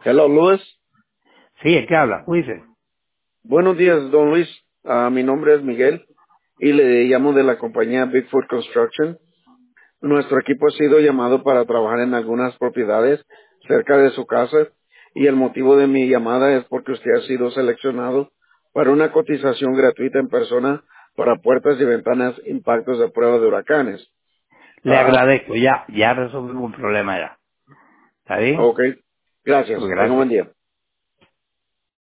Hello, Luis. Sí, ¿el que habla? Dice. Buenos días, don Luis. Mi nombre es Miguel y le llamo de la compañía Bigfoot Construction. Nuestro equipo ha sido llamado para trabajar en algunas propiedades cerca de su casa y el motivo de mi llamada es porque usted ha sido seleccionado para una cotización gratuita en persona para puertas y ventanas impactos de prueba de huracanes. Le agradezco, ya resolvimos un problema ya. ¿Está bien? Ok. Gracias. Pues Tenga un buen gracias. día.